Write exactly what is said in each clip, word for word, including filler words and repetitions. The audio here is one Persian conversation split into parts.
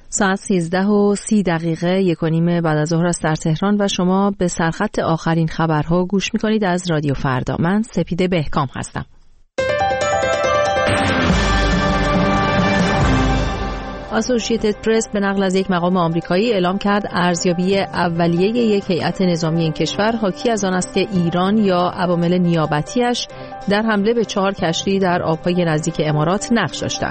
ساعت سیزده و سی دقیقه یک و نیم بعد از ظهر است در تهران و شما به سرخط آخرین خبرها گوش میکنید از رادیو فردا. من سپیده بهکام هستم. اسوسییتد پرس به نقل از یک مقام آمریکایی اعلام کرد ارزیابی اولیه یک هیئت نظامی این کشور حاکی از آن است که ایران یا عوامل نیابتیش در حمله به چهار کشتی در آبهای نزدیک امارات نقش داشتند.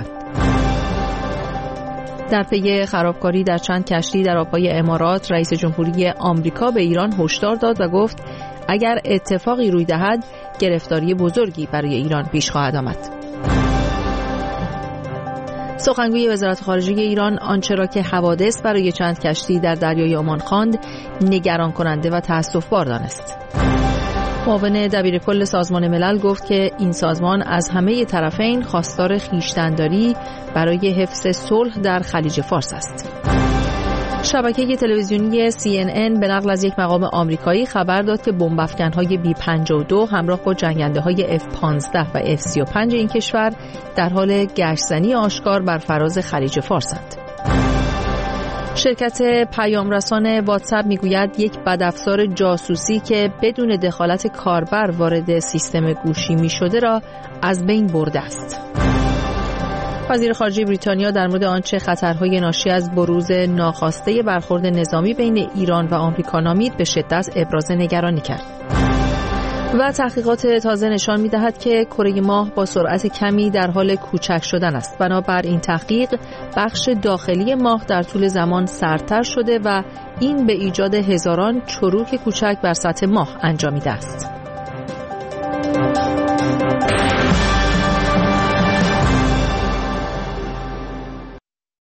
در پی خرابکاری در چند کشتی در آبهای امارات، رئیس جمهوری آمریکا به ایران هشدار داد و گفت اگر اتفاقی روی دهد گرفتاری بزرگی برای ایران پیش خواهد آمد. سخنگوی وزارت خارجه ایران آنچه را که حوادث برای چند کشتی در دریای عمان خواند نگران کننده و تأسف‌بار دانست. معاون دبیرکل سازمان ملل گفت که این سازمان از همه طرفین خواستار خویشتن‌داری برای حفظ صلح در خلیج فارس است. شبکه تلویزیونی سی ان ان به نقل از یک مقام آمریکایی خبر داد که بمب افکن‌های بی پنجاه و دو همراه با جنگنده‌های اف پانزده و اف سی و پنج این کشور در حال گشت‌زنی آشکار بر فراز خلیج فارسند. شرکت پیامرسان واتساپ میگوید یک بدافزار جاسوسی که بدون دخالت کاربر وارد سیستم گوشی می‌شده را از بین برده است. وزیر خارجه بریتانیا در مورد آنچه خطرهای ناشی از بروز ناخواسته برخورد نظامی بین ایران و آمریکا نامید به شدت ابراز نگرانی کرد. و تحقیقات تازه نشان می‌دهد که کره ماه با سرعت کمی در حال کوچک شدن است. بنابر این تحقیق بخش داخلی ماه در طول زمان سردتر شده و این به ایجاد هزاران چروک کوچک بر سطح ماه انجامیده است.